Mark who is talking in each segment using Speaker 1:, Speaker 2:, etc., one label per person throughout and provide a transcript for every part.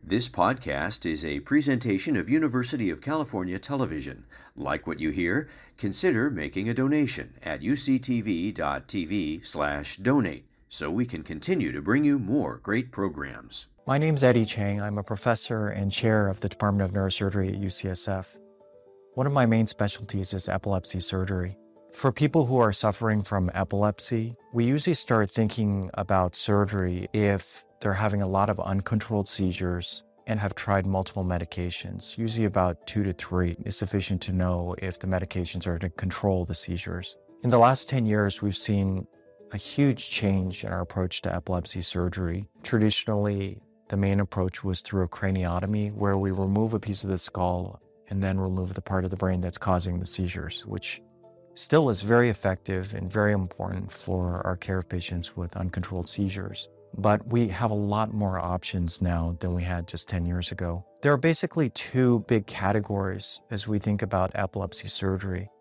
Speaker 1: This podcast is a presentation of University of California Television. Like what you hear? Consider making a donation at uctv.tv/donate so we can continue to bring you more great programs.
Speaker 2: My name's Eddie Chang. I'm a professor and chair of the Department of Neurosurgery at UCSF. One of my main specialties is epilepsy surgery. For people who are suffering from epilepsy, we usually start thinking about surgery if they're having a lot of uncontrolled seizures and have tried multiple medications. Usually about 2 to 3 is sufficient to know if the medications are to control the seizures. In the last 10 years, we've seen a huge change in our approach to epilepsy surgery. Traditionally, the main approach was through a craniotomy, where we remove a piece of the skull and then remove the part of the brain that's causing the seizures, which still is very effective and very important for our care of patients with uncontrolled seizures. But we have a lot more options now than we had just 10 years ago. There are basically 2 big categories as we think about epilepsy surgery.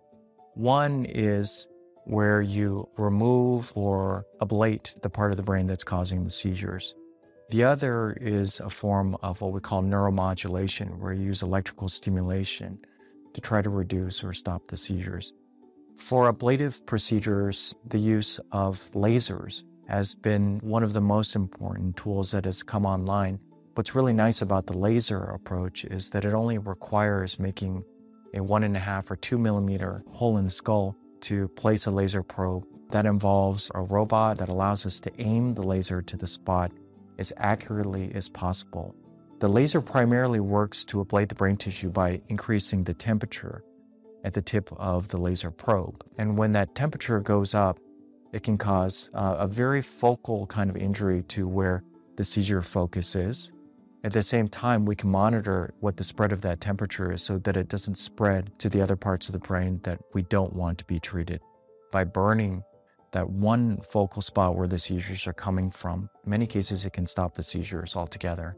Speaker 2: One is where you remove or ablate the part of the brain that's causing the seizures. The other is a form of what we call neuromodulation, where you use electrical stimulation to try to reduce or stop the seizures. For ablative procedures, the use of lasers has been one of the most important tools that has come online. What's really nice about the laser approach is that it only requires making a 1.5 or 2 millimeter hole in the skull to place a laser probe. That involves a robot that allows us to aim the laser to the spot as accurately as possible. The laser primarily works to ablate the brain tissue by increasing the temperature at the tip of the laser probe. And when that temperature goes up, it can cause a very focal kind of injury to where the seizure focus is. At the same time, we can monitor what the spread of that temperature is so that it doesn't spread to the other parts of the brain that we don't want to be treated. By burning that one focal spot where the seizures are coming from, in many cases it can stop the seizures altogether.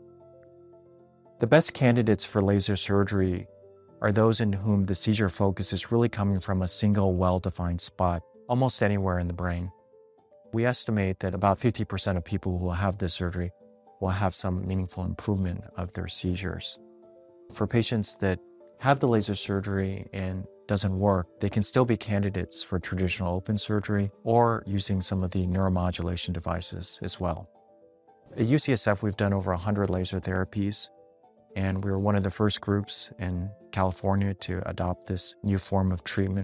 Speaker 2: The best candidates for laser surgery are those in whom the seizure focus is really coming from a single well-defined spot, almost anywhere in the brain. We estimate that about 50% of people who will have this surgery will have some meaningful improvement of their seizures. For patients that have the laser surgery and doesn't work, they can still be candidates for traditional open surgery or using some of the neuromodulation devices as well. At UCSF, we've done over 100 laser therapies, and we were one of the first groups in California to adopt this new form of treatment.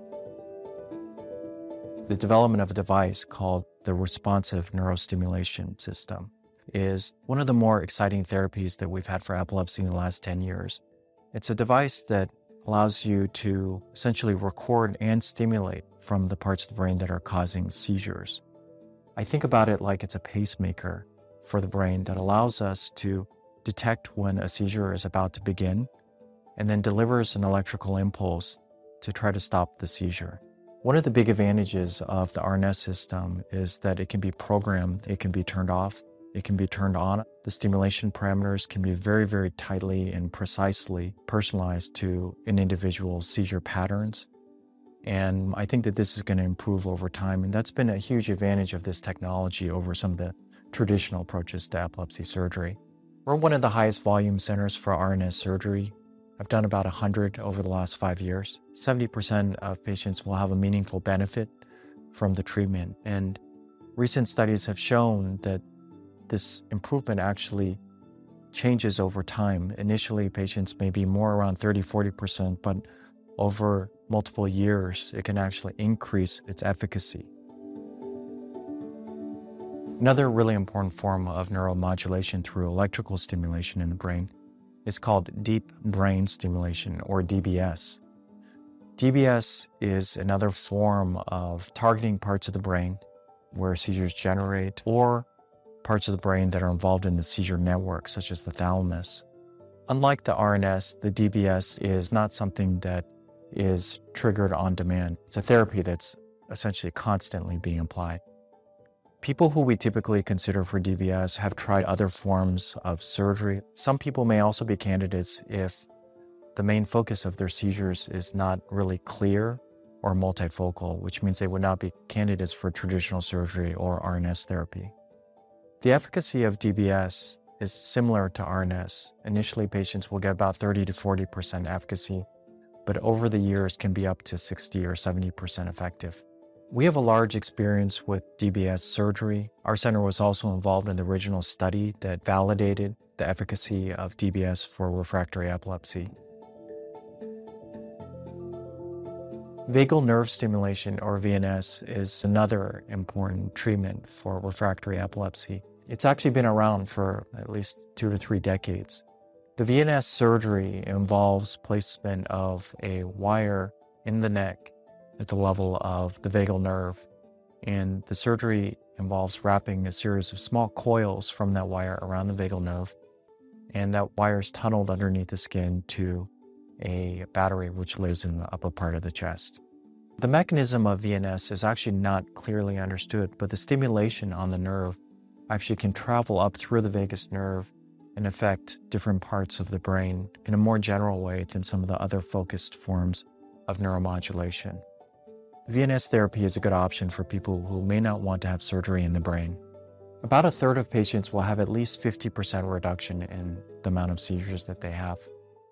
Speaker 2: The development of a device called the responsive neurostimulation system is one of the more exciting therapies that we've had for epilepsy in the last 10 years. It's a device that allows you to essentially record and stimulate from the parts of the brain that are causing seizures. I think about it like it's a pacemaker for the brain that allows us to detect when a seizure is about to begin and then delivers an electrical impulse to try to stop the seizure. One of the big advantages of the RNS system is that it can be programmed, it can be turned off, it can be turned on. The stimulation parameters can be very, very tightly and precisely personalized to an individual's seizure patterns. And I think that this is going to improve over time. And that's been a huge advantage of this technology over some of the traditional approaches to epilepsy surgery. We're one of the highest volume centers for RNS surgery. I've done about 100 over the last 5 years. 70% of patients will have a meaningful benefit from the treatment. And recent studies have shown that this improvement actually changes over time. Initially, patients may be more around 30-40%, but over multiple years, it can actually increase its efficacy. Another really important form of neuromodulation through electrical stimulation in the brain is called deep brain stimulation, or DBS. DBS is another form of targeting parts of the brain where seizures generate, or parts of the brain that are involved in the seizure network, such as the thalamus. Unlike the RNS, the DBS is not something that is triggered on demand. It's a therapy that's essentially constantly being applied. People who we typically consider for DBS have tried other forms of surgery. Some people may also be candidates if the main focus of their seizures is not really clear or multifocal, which means they would not be candidates for traditional surgery or RNS therapy. The efficacy of DBS is similar to RNS. Initially, patients will get about 30 to 40% efficacy, but over the years can be up to 60 or 70% effective. We have a large experience with DBS surgery. Our center was also involved in the original study that validated the efficacy of DBS for refractory epilepsy. Vagal nerve stimulation, or VNS, is another important treatment for refractory epilepsy. It's actually been around for at least 2 to 3 decades. The VNS surgery involves placement of a wire in the neck at the level of the vagal nerve, and the surgery involves wrapping a series of small coils from that wire around the vagal nerve, and that wire is tunneled underneath the skin to a battery which lives in the upper part of the chest. The mechanism of VNS is actually not clearly understood, but the stimulation on the nerve actually can travel up through the vagus nerve and affect different parts of the brain in a more general way than some of the other focused forms of neuromodulation. VNS therapy is a good option for people who may not want to have surgery in the brain. About a third of patients will have at least 50% reduction in the amount of seizures that they have.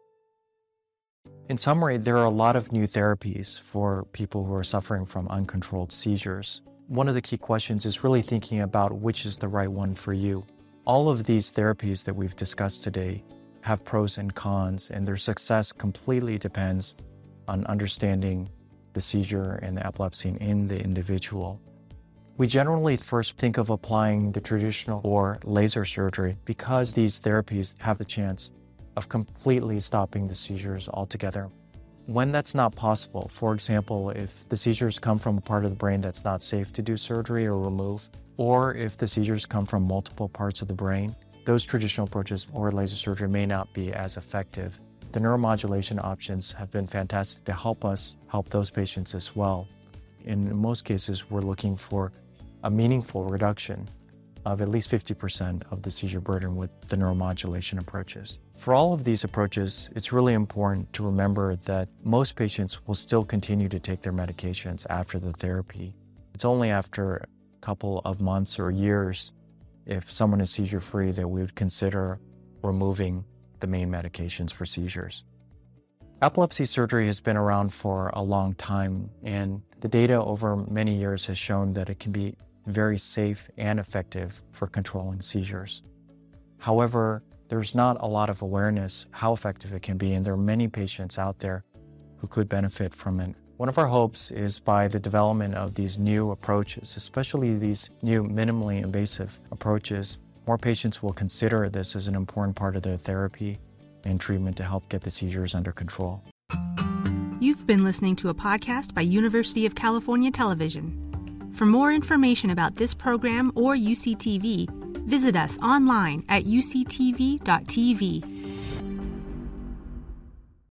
Speaker 2: In summary, there are a lot of new therapies for people who are suffering from uncontrolled seizures. One of the key questions is really thinking about which is the right one for you. All of these therapies that we've discussed today have pros and cons, and their success completely depends on understanding the seizure and the epilepsy in the individual. We generally first think of applying the traditional or laser surgery because these therapies have the chance of completely stopping the seizures altogether. When that's not possible, for example, if the seizures come from a part of the brain that's not safe to do surgery or remove, or if the seizures come from multiple parts of the brain, those traditional approaches or laser surgery may not be as effective. The neuromodulation options have been fantastic to help us help those patients as well. In most cases, we're looking for a meaningful reduction of at least 50% of the seizure burden with the neuromodulation approaches. For all of these approaches, it's really important to remember that most patients will still continue to take their medications after the therapy. It's only after a couple of months or years, if someone is seizure-free, that we would consider removing the main medications for seizures. Epilepsy surgery has been around for a long time, and the data over many years has shown that it can be very safe and effective for controlling seizures. However, there's not a lot of awareness how effective it can be, and there are many patients out there who could benefit from it. One of our hopes is by the development of these new approaches, especially these new minimally invasive approaches, more patients will consider this as an important part of their therapy and treatment to help get the seizures under control.
Speaker 3: You've been listening to a podcast by University of California Television. For more information about this program or UCTV, visit us online at uctv.tv